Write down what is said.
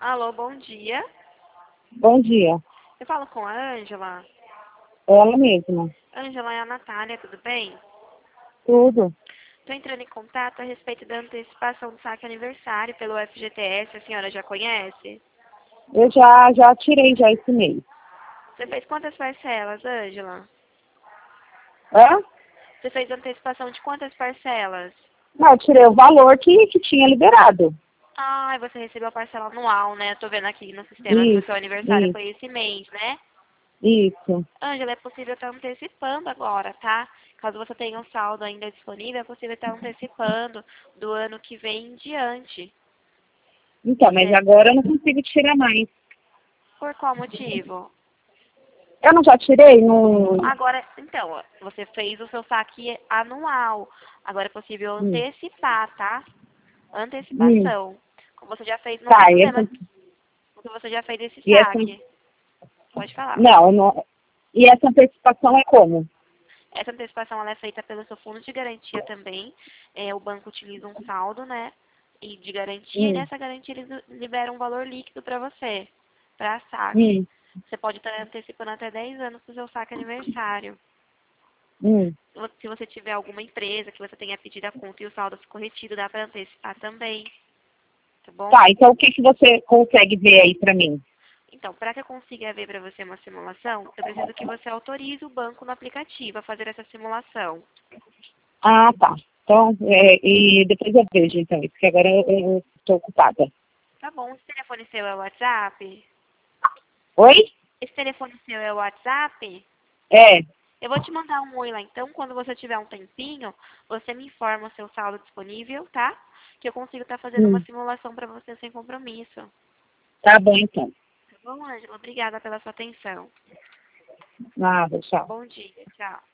Alô, bom dia. Bom dia. Eu falo com a Ângela. Ela mesma. Ângela, é a Natália, tudo bem? Tudo. Estou entrando em contato a respeito da antecipação do saque aniversário pelo FGTS. A senhora já conhece? Eu já tirei já esse mês. Você fez quantas parcelas, Ângela? Hã? Você fez antecipação de quantas parcelas? Não, eu tirei o valor que tinha liberado. Ah, você recebeu a parcela anual, né? Estou vendo aqui no sistema que o Isso, seu aniversário isso, foi esse mês, né? isso. Ângela, é possível estar antecipando agora, tá? Caso você tenha um saldo ainda disponível, é possível estar antecipando do ano que vem em diante. Então, mas Você, agora eu não consigo tirar mais. por qual motivo? Eu não já tirei? No... Agora, então, ó, você fez o seu saque anual. Agora é possível Hum, antecipar, tá? hum. Antecipação. Como você já fez, não tem Tá, problema, porque você já fez esse e essa, saque. Pode falar. não. E essa antecipação é como? Essa antecipação ela é feita pelo seu fundo de garantia também. O banco utiliza um saldo, né? E de garantia, e Hum, nessa garantia eles liberam um valor líquido para você, para saque. hum, Você pode estar antecipando até 10 anos para o seu saque aniversário. hum. Se você tiver alguma empresa que você tenha pedido a conta e o saldo ficou retido, dá para antecipar também, tá bom? Tá, então o que você consegue ver aí pra mim? Então, para que eu consiga ver para você uma simulação, eu preciso que você autorize o banco no aplicativo a fazer essa simulação. Ah, tá. Então, e depois eu vejo, então, isso que agora eu estou ocupada. Tá bom, esse telefone seu é o WhatsApp? Oi? Esse telefone seu é o WhatsApp? É. Eu vou te mandar um oi lá, então, quando você tiver um tempinho, você me informa o seu saldo disponível, tá? Que eu consigo estar fazendo uma Hum. simulação para você sem compromisso. Tá bom, então. Tá bom, Ângela? Obrigada pela sua atenção. Nada, tchau. Bom dia, tchau.